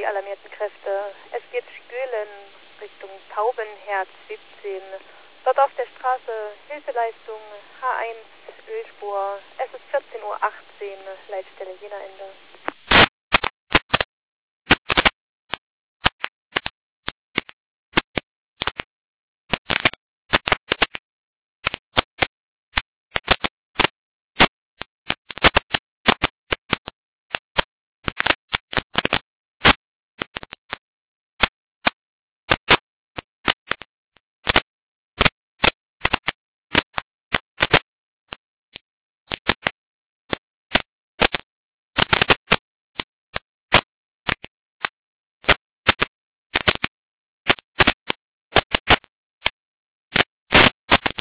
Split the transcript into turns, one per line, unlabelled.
die alarmierten Kräfte. Es geht Stühlen Richtung Taubenherz 17. Dort auf der Straße Hilfeleistung H1 Ölspur. Es ist 14:18 Uhr, Leitstelle Jena Ende.